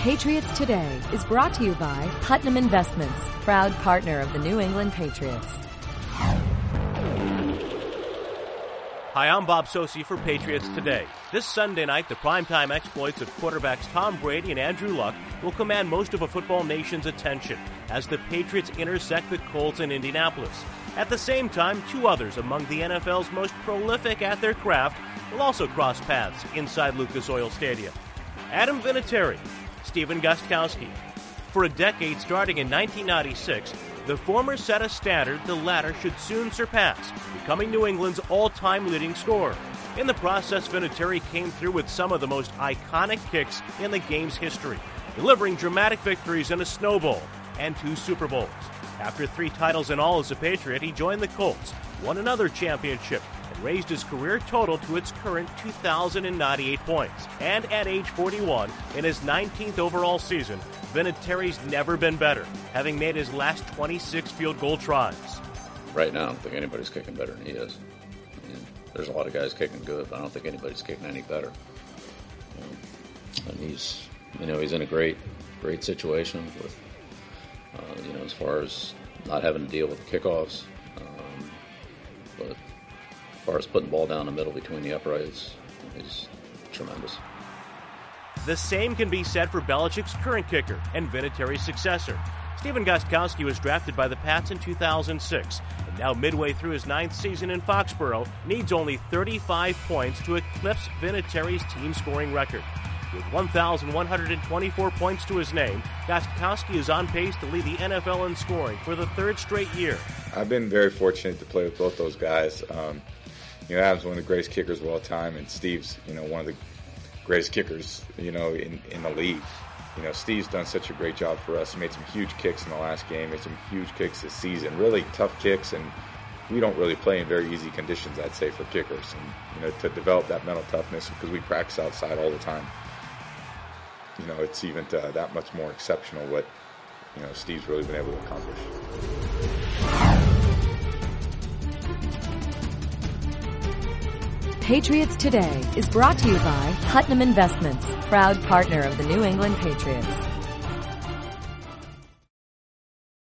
Patriots Today is brought to you by Putnam Investments, proud partner of the New England Patriots. Hi, I'm Bob Socci for Patriots Today. This Sunday night, the primetime exploits of quarterbacks Tom Brady and Andrew Luck will command most of a football nation's attention as the Patriots intersect the Colts in Indianapolis. At the same time, two others among the NFL's most prolific at their craft will also cross paths inside Lucas Oil Stadium. Adam Vinatieri, Stephen Gostkowski. For a decade starting in 1996, the former set a standard the latter should soon surpass, becoming New England's all-time leading scorer. In the process, Vinatieri came through with some of the most iconic kicks in the game's history, delivering dramatic victories in a Snow Bowl and 2 Super Bowls. After 3 titles in all as a Patriot, he joined the Colts, won another championship, and raised his career total to its current 2,098 points. And at age 41, in his 19th overall season, Vinatieri's never been better, having made his last 26 field goal tries. Right now, I don't think anybody's kicking better than he is. I mean, there's a lot of guys kicking good, but I don't think anybody's kicking any better. And he's in a great situation with, as far as not having to deal with the kickoffs, but as far as putting the ball down the middle between the uprights, he's tremendous. The same can be said for Belichick's current kicker and Vinatieri's successor. Stephen Gostkowski was drafted by the Pats in 2006, and now midway through his 9th season in Foxborough, needs only 35 points to eclipse Vinatieri's team scoring record. With 1,124 points to his name, Gostkowski is on pace to lead the NFL in scoring for the 3rd straight year. I've been very fortunate to play with both those guys. Adam's one of the greatest kickers of all time, and Steve's, one of the greatest kickers, in the league. Steve's done such a great job for us. He made some huge kicks in the last game, made some huge kicks this season, really tough kicks, and we don't really play in very easy conditions, I'd say, for kickers. And, to develop that mental toughness, because we practice outside all the time, it's even that much more exceptional what, Steve's really been able to accomplish. Patriots Today is brought to you by Putnam Investments, proud partner of the New England Patriots.